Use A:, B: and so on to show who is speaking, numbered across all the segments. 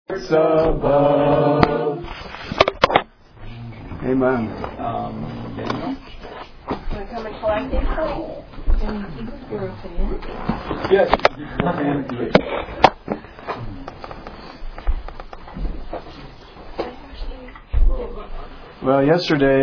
A: above. Amen.
B: Daniel? Can we come and collect it, please? Can you keep your opinion?
A: Yes, you can go and do it. Well, yesterday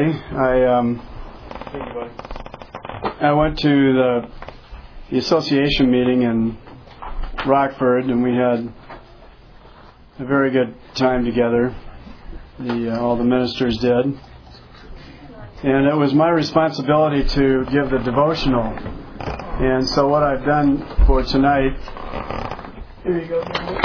A: I went to the association meeting in Rockford, and we had a very good time together. All the ministers did. And it was my responsibility to give the devotional. And so what I've done for tonight, here you go.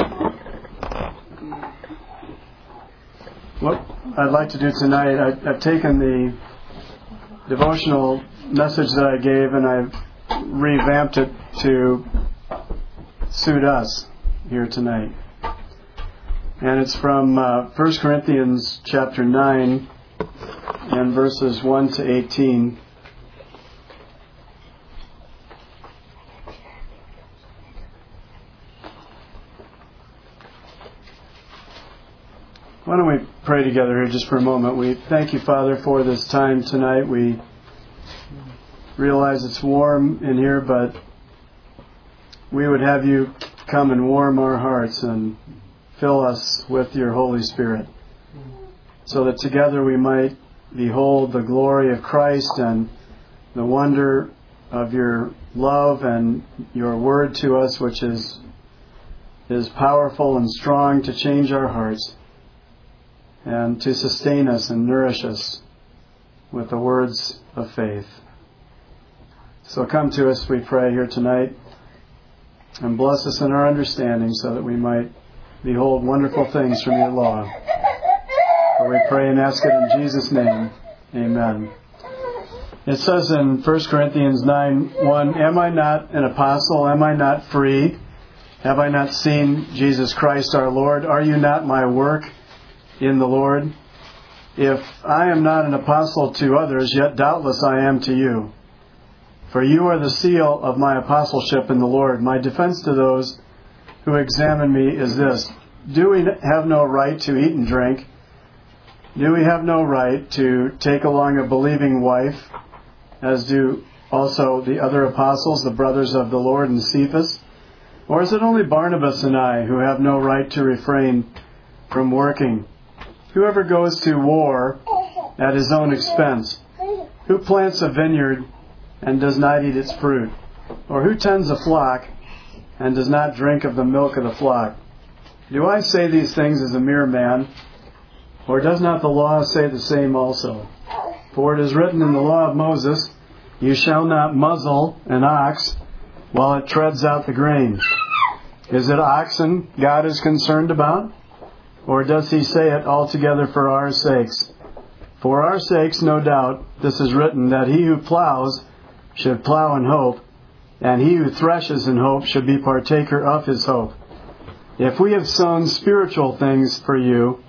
A: What I'd like to do tonight, I've taken the devotional message that I gave and I've revamped it to suit us here tonight. And it's from 1 Corinthians chapter 9 and verses 1 to 18. Why don't we pray together here just for a moment. We thank you, Father, for this time tonight. We realize it's warm in here, but we would have you come and warm our hearts and fill us with your Holy Spirit, so that together we might behold the glory of Christ and the wonder of your love and your word to us, which is powerful and strong to change our hearts and to sustain us and nourish us with the words of faith. So come to us, we pray, here tonight, and bless us in our understanding so that we might behold wonderful things from your law. For we pray and ask it in Jesus' name. Amen. It says in 1 Corinthians 9:1, Am I not an apostle? Am I not free? Have I not seen Jesus Christ our Lord? Are you not my work in the Lord? If I am not an apostle to others, yet doubtless I am to you. For you are the seal of my apostleship in the Lord. My defense to those who examine me is this: do we have no right to eat and drink? Do we have no right to take along a believing wife, as do also the other apostles, the brothers of the Lord, and Cephas? Or is it only Barnabas and I who have no right to refrain from working? Whoever goes to war at his own expense? Who plants a vineyard and does not eat its fruit? Or who tends a flock and does not drink of the milk of the flock? Do I say these things as a mere man? Or does not the law say the same also? For it is written in the law of Moses, You shall not muzzle an ox while it treads out the grain. Is it oxen God is concerned about? Or does he say it altogether for our sakes? For our sakes, no doubt, this is written, that he who plows should plow in hope, and he who threshes in hope should be partaker of his hope. If we have sown spiritual things for you,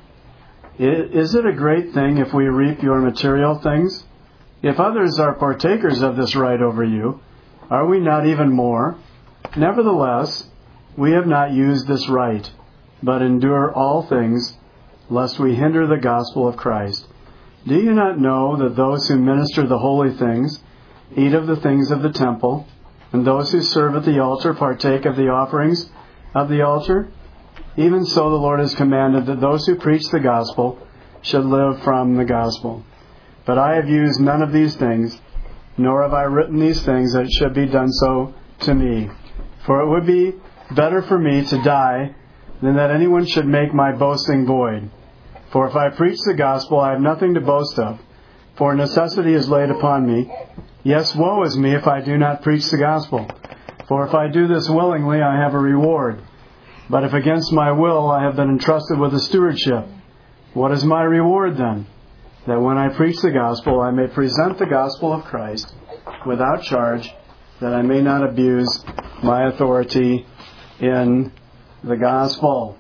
A: is it a great thing if we reap your material things? If others are partakers of this right over you, are we not even more? Nevertheless, we have not used this right, but endure all things, lest we hinder the gospel of Christ. Do you not know that those who minister the holy things eat of the things of the temple, and those who serve at the altar partake of the offerings of the altar? Even so the Lord has commanded that those who preach the gospel should live from the gospel. But I have used none of these things, nor have I written these things that it should be done so to me. For it would be better for me to die than that anyone should make my boasting void. For if I preach the gospel, I have nothing to boast of, for necessity is laid upon me. Yes, woe is me if I do not preach the gospel. For if I do this willingly, I have a reward. But if against my will I have been entrusted with a stewardship, what is my reward then? That when I preach the gospel, I may present the gospel of Christ without charge, that I may not abuse my authority in the gospel.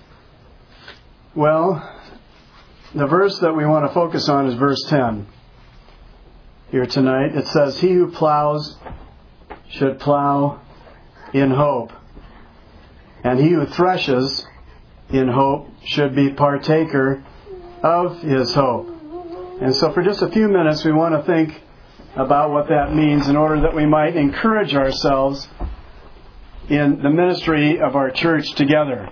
A: Well, the verse that we want to focus on is verse 10. Here tonight, it says, He who plows should plow in hope, and he who threshes in hope should be partaker of His hope. And so for just a few minutes we want to think about what that means in order that we might encourage ourselves in the ministry of our church together.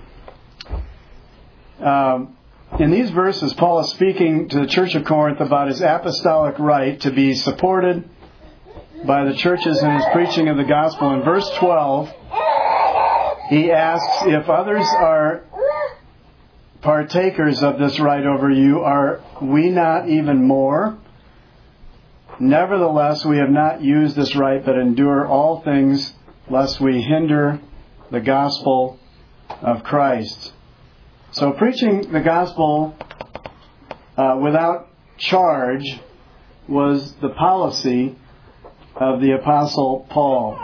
A: In these verses, Paul is speaking to the church of Corinth about his apostolic right to be supported by the churches in his preaching of the gospel. In verse 12, he asks, if others are partakers of this right over you, are we not even more? Nevertheless, we have not used this right, but endure all things, lest we hinder the gospel of Christ. So preaching the gospel without charge was the policy of the Apostle Paul.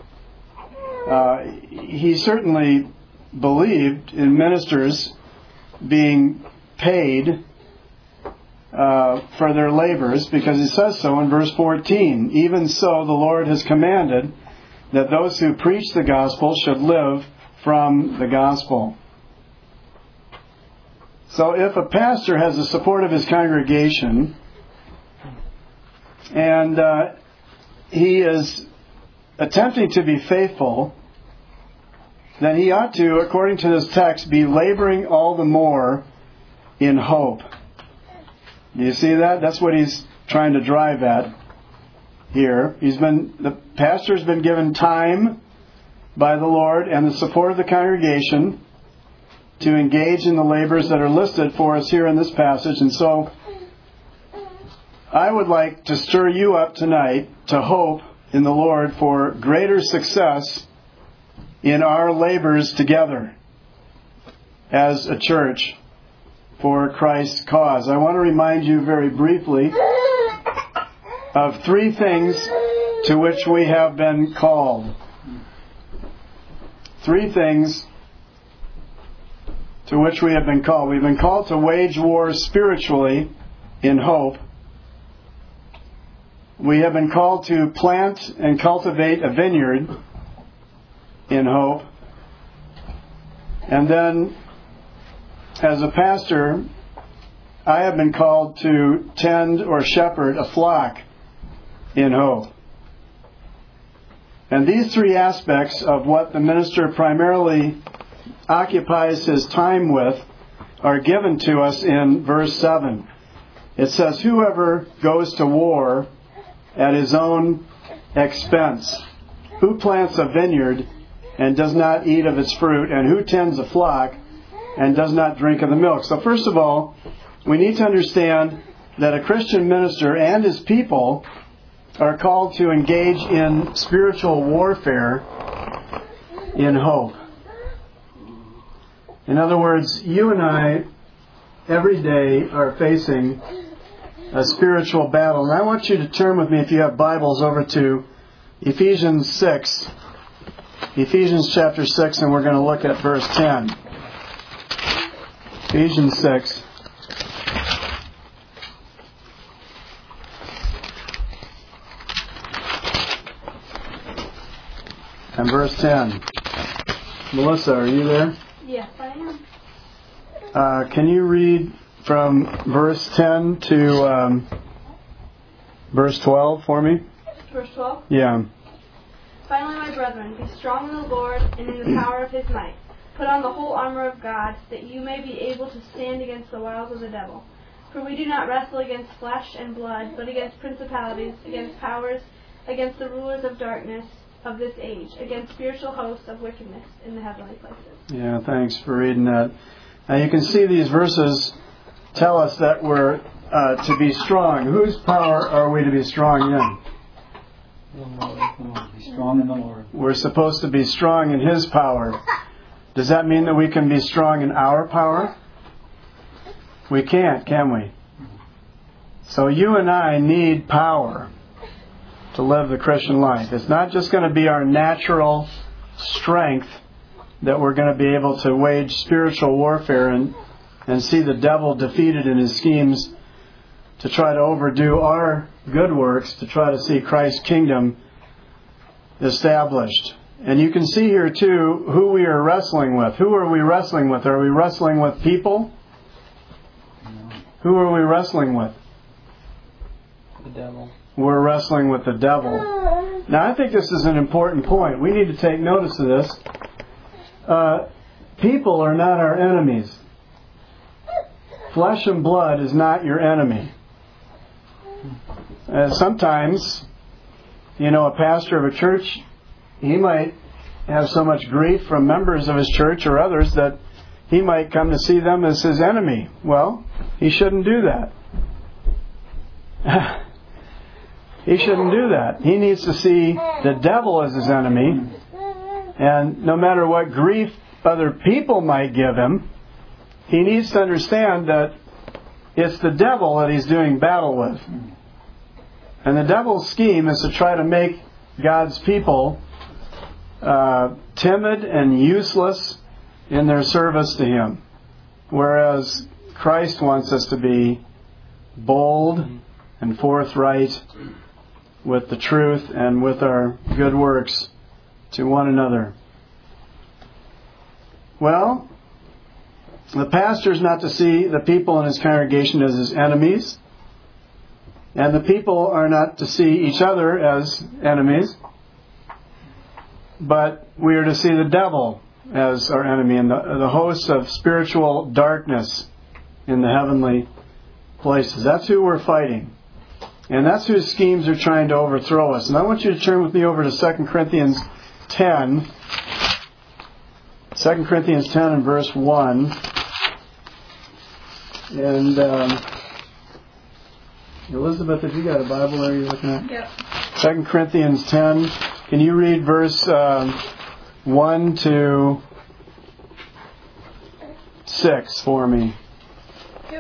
A: He certainly believed in ministers being paid for their labors, because he says so in verse 14. Even so, the Lord has commanded that those who preach the gospel should live from the gospel. So if a pastor has the support of his congregation and he is attempting to be faithful, then he ought to, according to this text, be laboring all the more in hope. Do you see that? That's what he's trying to drive at here. The pastor's been given time by the Lord and the support of the congregation to engage in the labors that are listed for us here in this passage. And so I would like to stir you up tonight to hope in the Lord for greater success in our labors together as a church for Christ's cause. I want to remind you very briefly of 3 things to which we have been called. 3 things to which we have been called. We've been called to wage war spiritually in hope. We have been called to plant and cultivate a vineyard in hope. And then, as a pastor, I have been called to tend or shepherd a flock in hope. And these 3 aspects of what the minister primarily occupies his time with are given to us in verse 7. It says, whoever goes to war at his own expense, who plants a vineyard and does not eat of its fruit, and who tends a flock and does not drink of the milk. So first of all, we need to understand that a Christian minister and his people are called to engage in spiritual warfare in hope. In other words, you and I every day are facing a spiritual battle. And I want you to turn with me, if you have Bibles, over to Ephesians 6. Ephesians chapter 6, and we're going to look at verse 10. Ephesians 6. And verse 10. Melissa, are you there?
B: Yes, I am.
A: Can you read from verse 10 to verse 12 for me?
B: Verse 12?
A: Yeah.
B: Finally, my brethren, be strong in the Lord and in the power of His might. Put on the whole armor of God, that you may be able to stand against the wiles of the devil. For we do not wrestle against flesh and blood, but against principalities, against powers, against the rulers of darkness of this age, against spiritual hosts of wickedness in the heavenly places.
A: Yeah, thanks for reading that. Now you can see these verses tell us that we're to be strong. Whose power are we to be strong in?
C: Be strong in the Lord.
A: We're supposed to be strong in His power. Does that mean that we can be strong in our power? We can't, can we? So you and I need power to live the Christian life. It's not just going to be our natural strength that we're going to be able to wage spiritual warfare and see the devil defeated in his schemes to try to overdo our good works, to try to see Christ's kingdom established. And you can see here too who we are wrestling with. Who are we wrestling with? Are we wrestling with people? Who are we wrestling with?
C: The devil.
A: We're wrestling with the devil. Now I think this is an important point. We need to take notice of this. People are not our enemies. Flesh and blood is not your enemy. Sometimes, a pastor of a church, he might have so much grief from members of his church or others that he might come to see them as his enemy. Well, he shouldn't do that. He shouldn't do that. He needs to see the devil as his enemy. And no matter what grief other people might give him, he needs to understand that it's the devil that he's doing battle with. And the devil's scheme is to try to make God's people timid and useless in their service to Him. Whereas Christ wants us to be bold and forthright with the truth and with our good works to one another. Well, the pastor's not to see the people in his congregation as his enemies, and the people are not to see each other as enemies, but we are to see the devil as our enemy and the hosts of spiritual darkness in the heavenly places. That's who we're fighting. And that's whose schemes are trying to overthrow us. And I want you to turn with me over to 2 Corinthians 10. 2 Corinthians 10 and verse 1. And Elizabeth, have you got a Bible there you're looking at?
B: Yep.
A: 2 Corinthians 10. Can you read verse 1 to 6 for me?
B: Yep.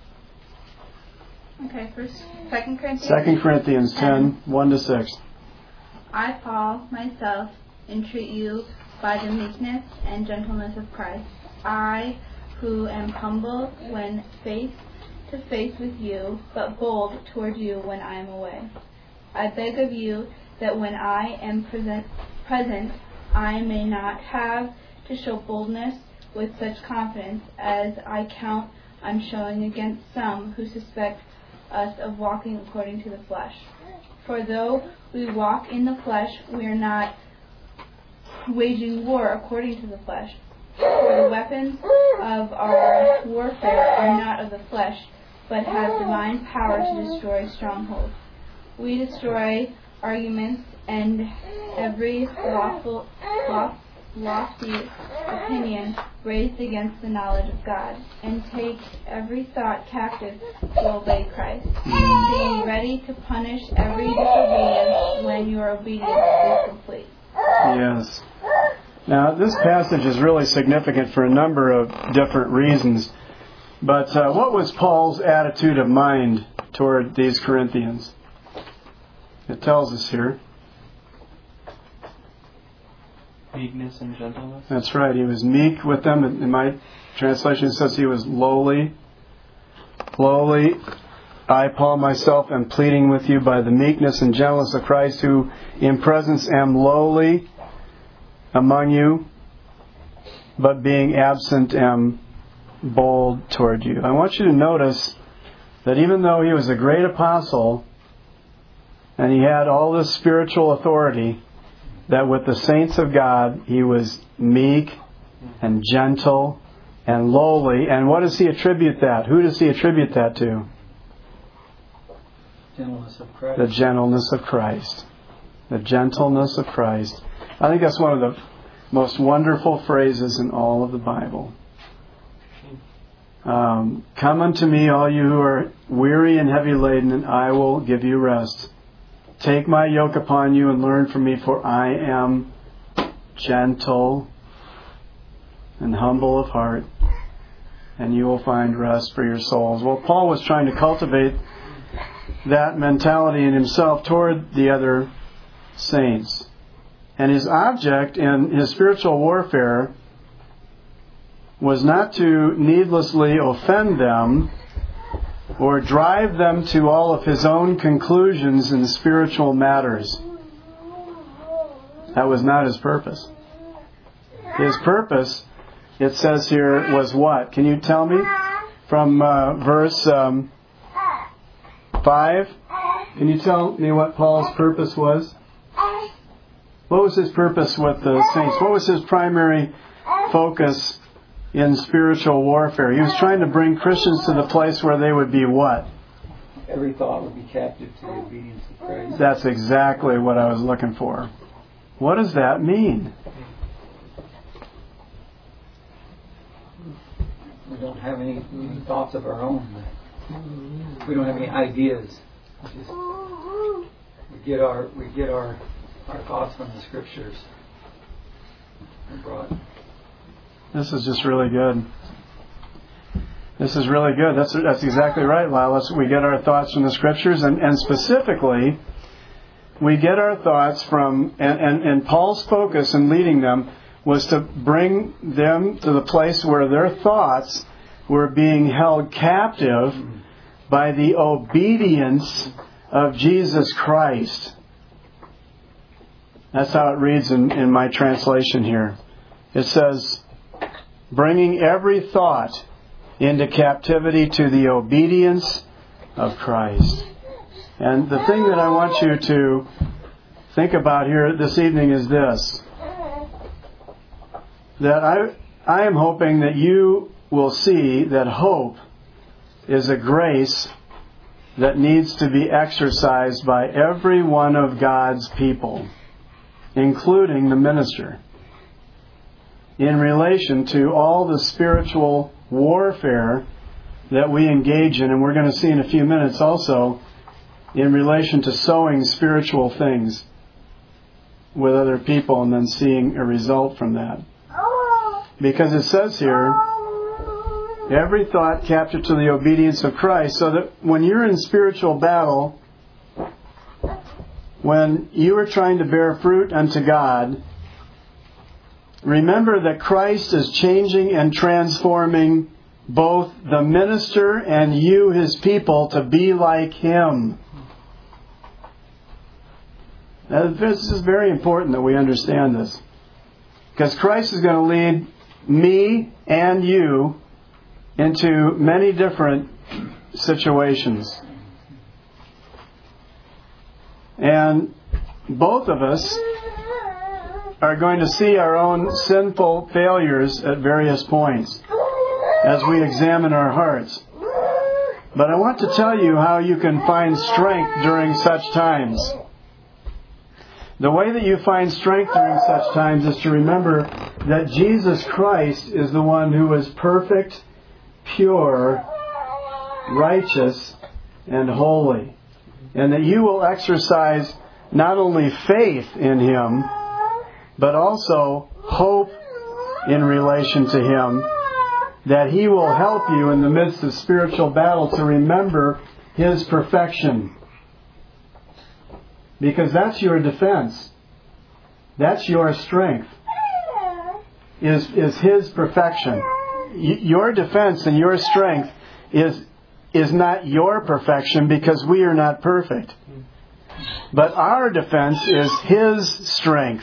B: Okay, first 2 Corinthians.
A: 2 Corinthians 10, 1 to 6.
B: I, Paul, myself, entreat you by the meekness and gentleness of Christ. I, who am humble when face to face with you, but bold toward you when I am away. I beg of you that when I am present, I may not have to show boldness with such confidence as I count on showing against some who suspect us of walking according to the flesh. For though we walk in the flesh, we are not waging war according to the flesh. For the weapons of our warfare are not of the flesh, but have divine power to destroy strongholds. We destroy arguments and every lofty opinion raised against the knowledge of God, and take every thought captive to obey Christ, being ready to punish every disobedience when your obedience is complete.
A: Yes. Now, this passage is really significant for a number of different reasons. But what was Paul's attitude of mind toward these Corinthians? It tells us here.
C: Meekness and gentleness.
A: That's right. He was meek with them. In my translation, it says he was lowly. Lowly. I, Paul, myself, am pleading with you by the meekness and gentleness of Christ, who in presence am lowly among you, but being absent am bold toward you. I want you to notice that even though he was a great apostle and he had all this spiritual authority, that with the saints of God he was meek and gentle and lowly. And what does he attribute that? Who does he attribute that to?
C: Gentleness of Christ.
A: The gentleness of Christ. The gentleness of Christ. I think that's one of the most wonderful phrases in all of the Bible. Come unto me, all you who are weary and heavy laden, and I will give you rest. Take my yoke upon you and learn from me, for I am gentle and humble of heart, and you will find rest for your souls. Well, Paul was trying to cultivate that mentality in himself toward the other saints. And his object in his spiritual warfare was not to needlessly offend them or drive them to all of his own conclusions in spiritual matters. That was not His purpose. His purpose, it says here, was what? Can you tell me? From verse 5. Can you tell me what Paul's purpose was? What was his purpose with the saints? What was his primary focus in spiritual warfare? He was trying to bring Christians to the place where they would be what?
D: Every thought would be captive to the obedience of Christ.
A: That's exactly what I was looking for. What does that mean?
D: We don't have any thoughts of our own. We don't have any ideas. We get our thoughts from the Scriptures.
A: This is just really good. This is really good. That's exactly right, Lila. We get our thoughts from the Scriptures, and specifically, we get our thoughts from, and Paul's focus in leading them was to bring them to the place where their thoughts were being held captive by the obedience of Jesus Christ. That's how it reads in my translation here. It says, bringing every thought into captivity to the obedience of Christ. And the thing that I want you to think about here this evening is this. That I am hoping that you will see that hope is a grace that needs to be exercised by every one of God's people, including the minister, in relation to all the spiritual warfare that we engage in. And we're going to see in a few minutes also in relation to sowing spiritual things with other people and then seeing a result from that. Because it says here, every thought captured to the obedience of Christ, so that when you're in spiritual battle, when you are trying to bear fruit unto God, remember that Christ is changing and transforming both the minister and you, His people, to be like Him. Now, this is very important that we understand this. Because Christ is going to lead me and you into many different situations. And both of us are going to see our own sinful failures at various points as we examine our hearts. But I want to tell you how you can find strength during such times. The way that you find strength during such times is to remember that Jesus Christ is the one who is perfect, pure, righteous, and holy. And that you will exercise not only faith in Him, but also hope in relation to Him, that He will help you in the midst of spiritual battle to remember His perfection. Because that's your defense. That's your strength. Is His perfection. Your defense and your strength is not your perfection, because we are not perfect. But our defense is His strength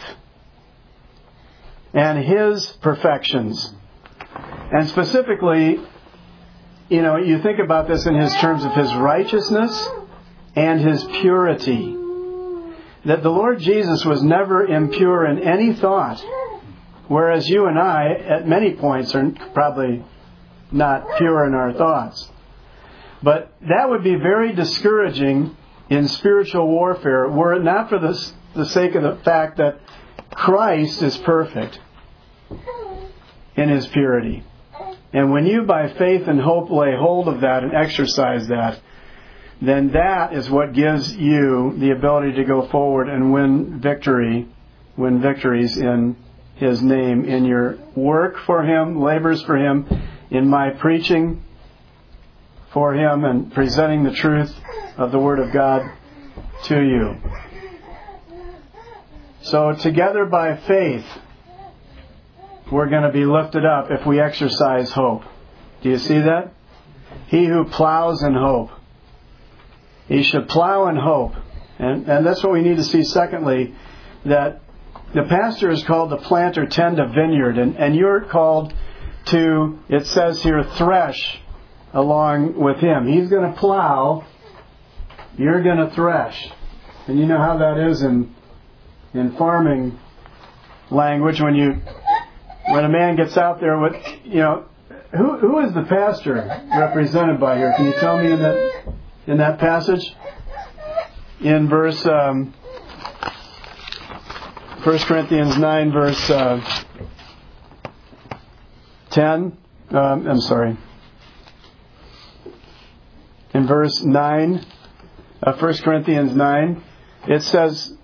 A: and His perfections. And specifically, you think about this in His terms of His righteousness and His purity. That the Lord Jesus was never impure in any thought, whereas you and I, at many points, are probably not pure in our thoughts. But that would be very discouraging in spiritual warfare, were it not for the sake of the fact that Christ is perfect in His purity. And when you, by faith and hope, lay hold of that and exercise that, then that is what gives you the ability to go forward and win victories in His name, in your work for Him, labors for Him, in my preaching for Him and presenting the truth of the Word of God to you. So together by faith, we're going to be lifted up if we exercise hope. Do you see that? He who plows in hope. He should plow in hope. And that's what we need to see. Secondly, that the pastor is called to plant or tend a vineyard, and you're called to, it says here, thresh along with him. He's going to plow, you're going to thresh. And you know how that is in farming language when a man gets out there with, who is the pastor represented by here? Can you tell me in that passage? In verse 1 Corinthians 9 verse 10. I'm sorry. In verse 9 of 1 Corinthians 9, it says,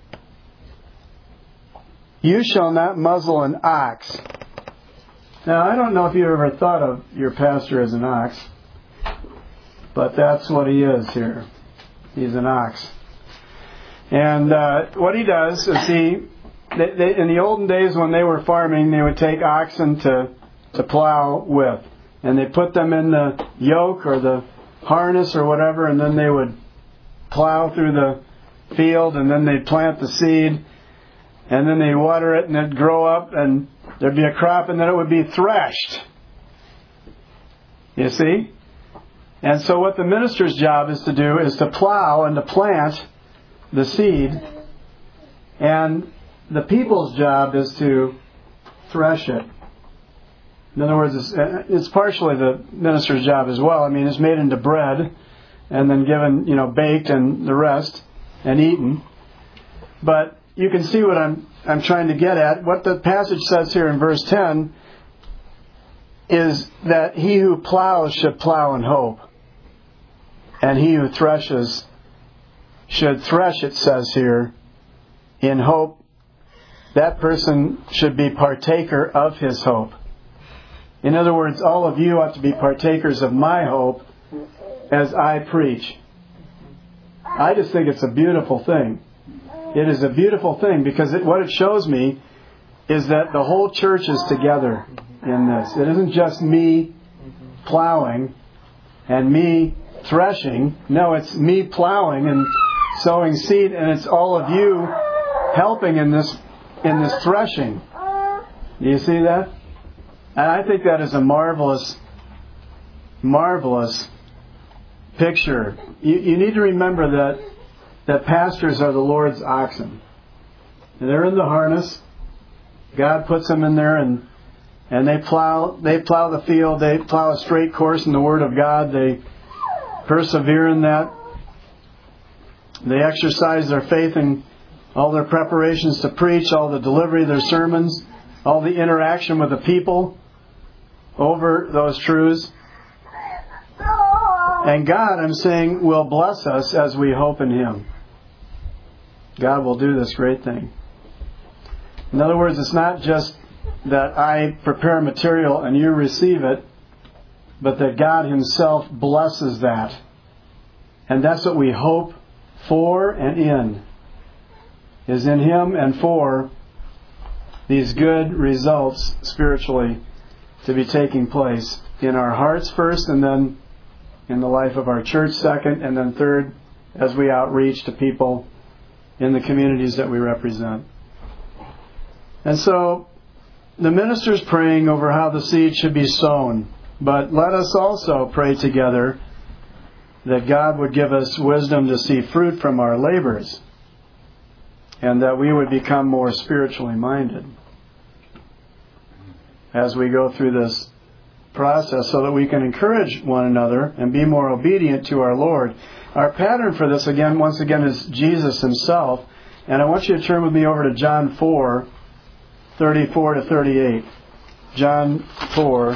A: "You shall not muzzle an ox." Now, I don't know if you ever thought of your pastor as an ox, but that's what he is here. He's an ox. And what he does is in the olden days when they were farming, they would take oxen to plow with. And they put them in the yoke or the harness or whatever, and then they would plow through the field, and then they'd plant the seed, and then they'd water it, and it'd grow up, and there'd be a crop, and then it would be threshed. You see? And so what the minister's job is to do is to plow and to plant the seed, and the people's job is to thresh it. In other words, it's partially the minister's job as well. I mean, it's made into bread and then given, baked and the rest and eaten. But you can see what I'm trying to get at. What the passage says here in verse 10 is that he who plows should plow in hope, and he who threshes should thresh, it says here, in hope. That person should be partaker of his hope. In other words, all of you ought to be partakers of my hope as I preach. I just think it's a beautiful thing. It is a beautiful thing because what it shows me is that the whole church is together in this. It isn't just me plowing and me threshing. No, it's me plowing and sowing seed, and it's all of you helping in this threshing. Do you see that? And I think that is a marvelous, marvelous picture. You need to remember that pastors are the Lord's oxen. And they're in the harness. God puts them in there, and they plow the field. They plow a straight course in the Word of God. They persevere in that. They exercise their faith in all their preparations to preach, all the delivery of their sermons, all the interaction with the people over those truths. And God, I'm saying, will bless us as we hope in Him. God will do this great thing. In other words, it's not just that I prepare material and you receive it, but that God Himself blesses that. And that's what we hope for and in, is in Him and for these good results spiritually to be taking place in our hearts first, and then in the life of our church second, and then third as we outreach to people in the communities that we represent. And so the minister's praying over how the seed should be sown, but let us also pray together that God would give us wisdom to see fruit from our labors, and that we would become more spiritually minded as we go through this process, so that we can encourage one another and be more obedient to our Lord. Our pattern for this, once again, is Jesus Himself. And I want you to turn with me over to John 4, 34 to 38. John 4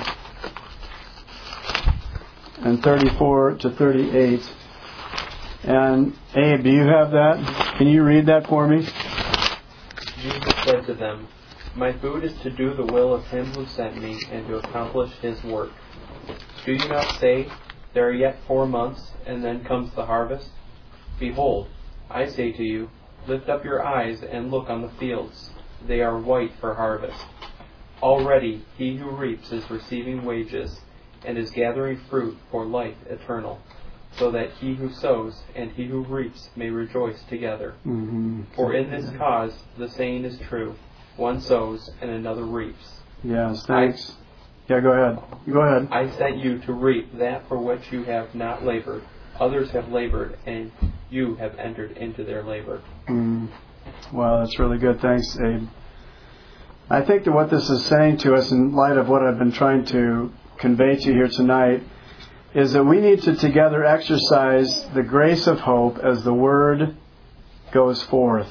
A: and 34 to 38. And Abe, do you have that? Can you read that for me?
C: Jesus said to them, "My food is to do the will of Him who sent me and to accomplish His work. Do you not say, 'There are yet 4 months, and then comes the harvest'? Behold, I say to you, lift up your eyes and look on the fields. They are white for harvest. Already he who reaps is receiving wages, and is gathering fruit for life eternal, so that he who sows and he who reaps may rejoice together. For in this cause the saying is true, One sows and another reaps.
A: Yes, thanks. Yeah, go ahead. Go ahead.
C: I sent you to reap that for which you have not labored. Others have labored, and you have entered into their labor.
A: Wow, that's really good. Thanks, Abe. I think that what this is saying to us, in light of what I've been trying to convey to you here tonight, is that we need to together exercise the grace of hope as the Word goes forth.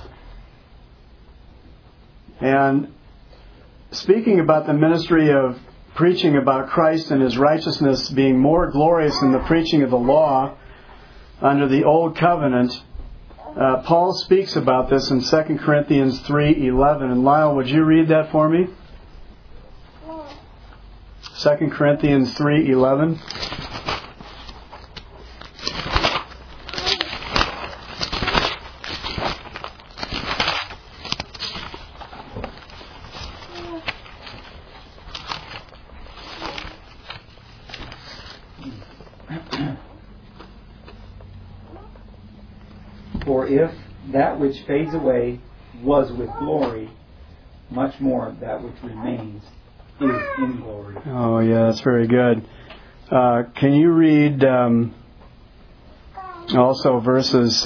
A: And speaking about the ministry of preaching about Christ and His righteousness being more glorious than the preaching of the law under the Old Covenant, Paul speaks about this in 2 Corinthians 3:11. And Lyle, would you read that for me? 2 Corinthians 3:11.
D: For if that which fades away was with glory, much more that which remains is in glory.
A: Oh, yeah, that's very good. Can you read also verses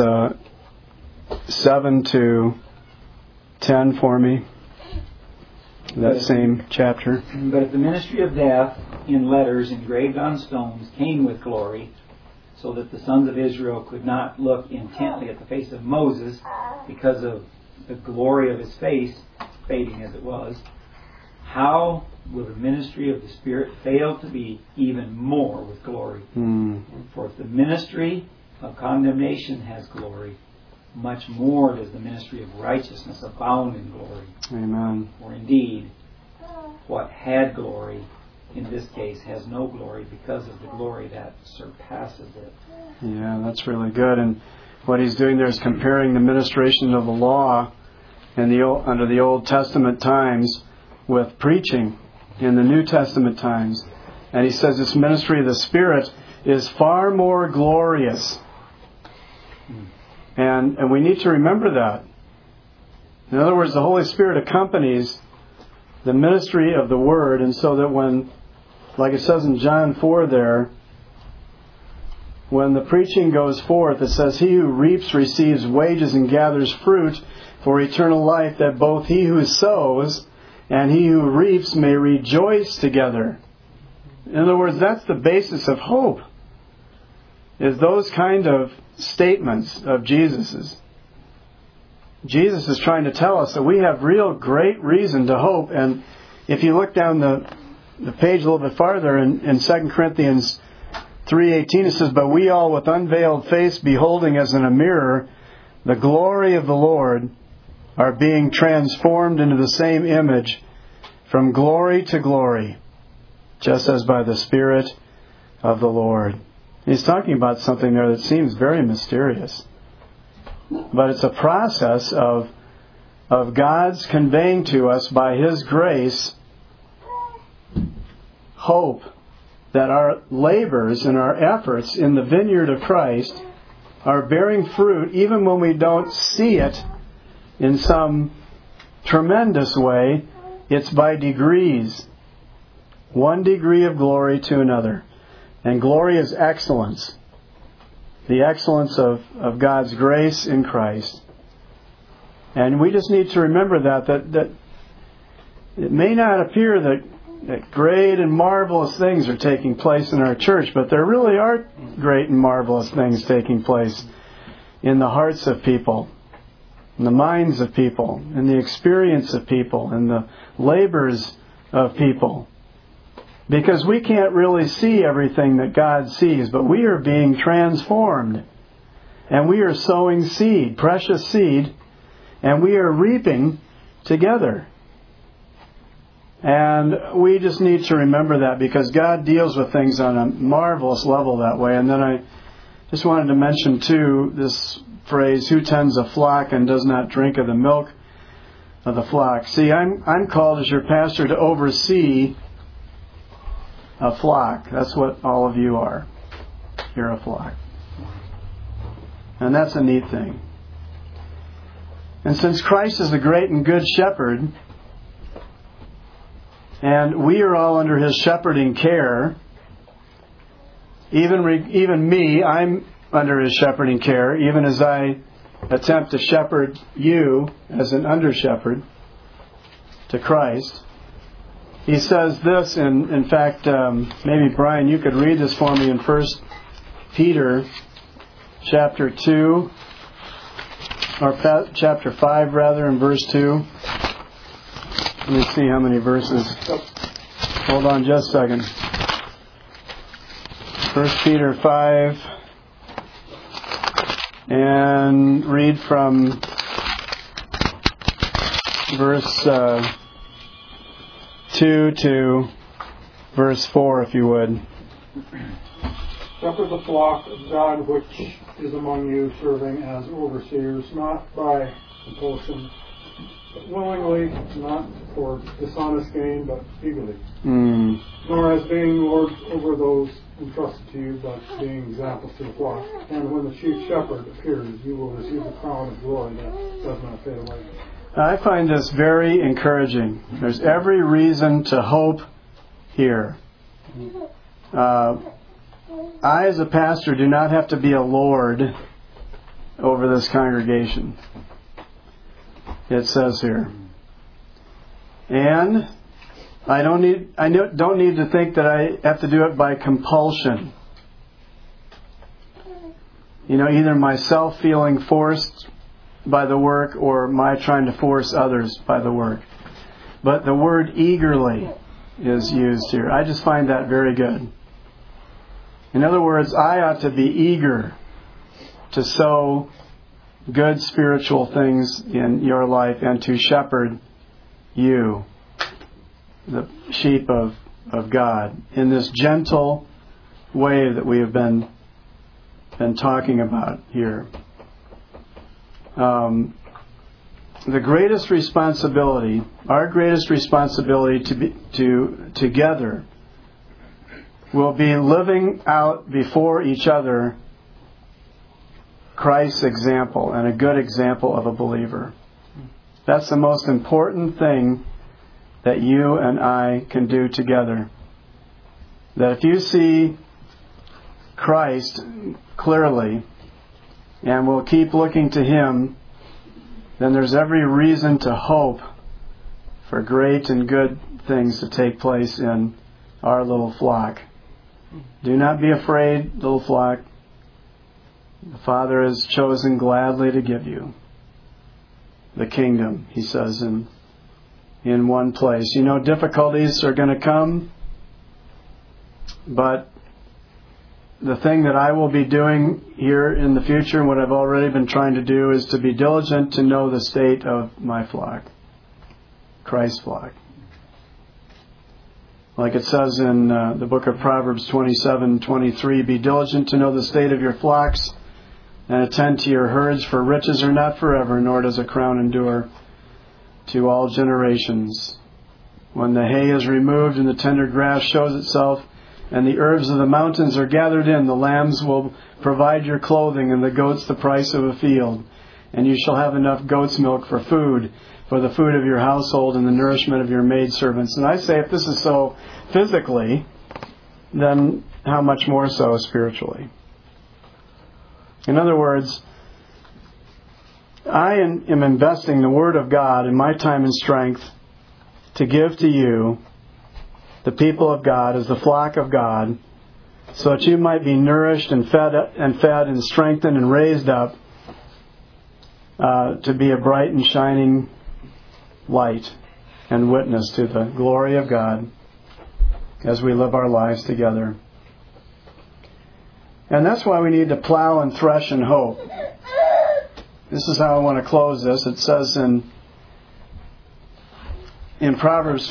A: 7 to 10 for me? That same chapter.
D: But if the ministry of death in letters engraved on stones came with glory, so that the sons of Israel could not look intently at the face of Moses because of the glory of his face, fading as it was, how will the ministry of the Spirit fail to be even more with glory? For if the ministry of condemnation has glory, much more does the ministry of righteousness abound in glory.
A: Amen.
D: For indeed, what had glory in this case has no glory because of the glory that surpasses it.
A: Yeah, that's really good. And what he's doing there is comparing the ministration of the law under the Old Testament times with preaching in the New Testament times. And he says this ministry of the Spirit is far more glorious. And we need to remember that. In other words, the Holy Spirit accompanies the ministry of the Word, and so that when, like it says in John 4 there, when the preaching goes forth, it says, "He who reaps receives wages and gathers fruit for eternal life, that both he who sows and he who reaps may rejoice together." In other words, that's the basis of hope, is those kind of statements of Jesus's. Jesus is trying to tell us that we have real great reason to hope. And if you look down the page a little bit farther in 2 Corinthians 3:18, it says, "But we all with unveiled face, beholding as in a mirror the glory of the Lord, are being transformed into the same image from glory to glory, just as by the Spirit of the Lord." He's talking about something there that seems very mysterious. But it's a process of God's conveying to us by His grace hope that our labors and our efforts in the vineyard of Christ are bearing fruit even when we don't see it in some tremendous way. It's by degrees. One degree of glory to another. And glory is excellence. The excellence of God's grace in Christ. And we just need to remember that it may not appear that great and marvelous things are taking place in our church, but there really are great and marvelous things taking place in the hearts of people, in the minds of people, in the experience of people, in the labors of people. Because we can't really see everything that God sees, but we are being transformed. And we are sowing seed, precious seed, and we are reaping together. And we just need to remember that, because God deals with things on a marvelous level that way. And then I just wanted to mention too this phrase, "Who tends a flock and does not drink of the milk of the flock?" See, I'm called as your pastor to oversee a flock. That's what all of you are. You're a flock. And that's a neat thing. And since Christ is the great and good shepherd, And we are all under His shepherding care. Even me, I'm under His shepherding care, even as I attempt to shepherd you as an under-shepherd to Christ. He says this, in fact, maybe Brian, you could read this for me in 1 Peter chapter 2, or chapter 5 rather, in verse 2. Let me see how many verses. Hold on just a second. 1 Peter 5, and read from verse 2 to verse 4, if you would.
E: Shepherd the flock of God which is among you, serving as overseers, not by compulsion, but willingly, not for dishonest gain, but eagerly. Nor as being lords over those entrusted to you, but being examples to the flock. And when the chief shepherd appears, you will receive the crown of glory that does not fade away.
A: I find this very encouraging. There's every reason to hope here. I, as a pastor, do not have to be a lord over this congregation. It says here. And I don't need to think that I have to do it by compulsion. Either myself feeling forced by the work or my trying to force others by the work. But the word eagerly is used here. I just find that very good. In other words, I ought to be eager to sow good spiritual things in your life and to shepherd you, the sheep of God, in this gentle way that we have been talking about here. The greatest responsibility, our greatest responsibility together will be living out before each other Christ's example and a good example of a believer. That's the most important thing that you and I can do together. That if you see Christ clearly and will keep looking to Him, then there's every reason to hope for great and good things to take place in our little flock. Do not be afraid, little flock. The Father has chosen gladly to give you the kingdom, He says in one place. Difficulties are going to come, but the thing that I will be doing here in the future, and what I've already been trying to do, is to be diligent to know the state of my flock, Christ's flock. Like it says in the book of Proverbs 27:23, be diligent to know the state of your flocks and attend to your herds, for riches are not forever, nor does a crown endure to all generations. When the hay is removed and the tender grass shows itself, and the herbs of the mountains are gathered in, the lambs will provide your clothing, and the goats the price of a field. And you shall have enough goat's milk for food, for the food of your household and the nourishment of your maidservants. And I say, if this is so physically, then how much more so spiritually? In other words, I am investing the Word of God and my time and strength to give to you, the people of God, as the flock of God, so that you might be nourished and fed and strengthened and raised up to be a bright and shining light and witness to the glory of God as we live our lives together. And that's why we need to plow and thresh and hope. This is how I want to close this. It says in Proverbs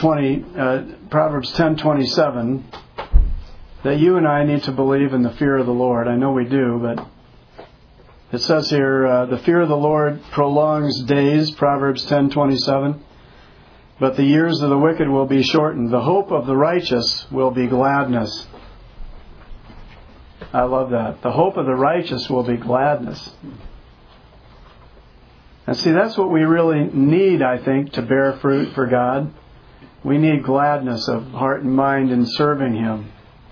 A: 10:27 that you and I need to believe in the fear of the Lord. I know we do, but it says here, the fear of the Lord prolongs days, Proverbs 10:27. But the years of the wicked will be shortened. The hope of the righteous will be gladness. I love that. The hope of the righteous will be gladness. And see, that's what we really need, I think, to bear fruit for God. We need gladness of heart and mind in serving Him.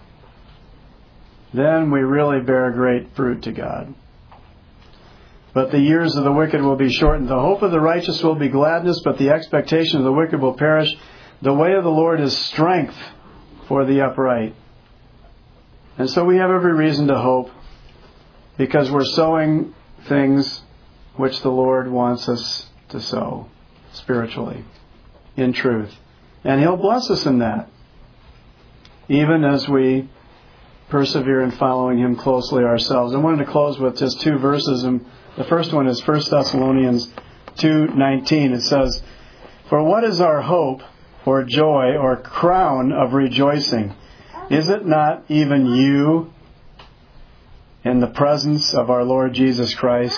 A: Then we really bear great fruit to God. But the years of the wicked will be shortened. The hope of the righteous will be gladness, but the expectation of the wicked will perish. The way of the Lord is strength for the upright. And so we have every reason to hope, because we're sowing things which the Lord wants us to sow spiritually, in truth. And He'll bless us in that, even as we persevere in following Him closely ourselves. I wanted to close with just 2 verses, and the first one is 1 Thessalonians 2:19. It says, "For what is our hope, or joy, or crown of rejoicing? Is it not even you in the presence of our Lord Jesus Christ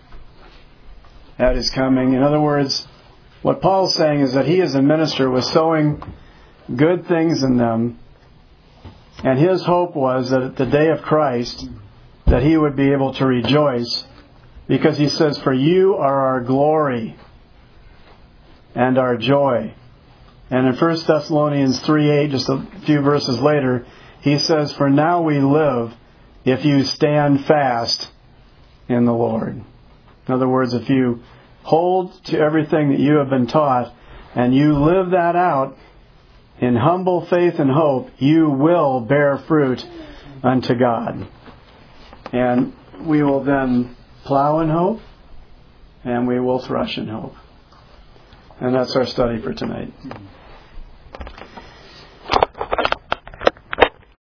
A: at His coming?" In other words, what Paul's saying is that he as a minister was sowing good things in them, and his hope was that at the day of Christ that he would be able to rejoice, because he says, "For you are our glory and our joy." And in 1 Thessalonians 3:8, just a few verses later, he says, "For now we live if you stand fast in the Lord." In other words, if you hold to everything that you have been taught and you live that out in humble faith and hope, you will bear fruit unto God. And we will then plow in hope, and we will thresh in hope. And that's our study for tonight.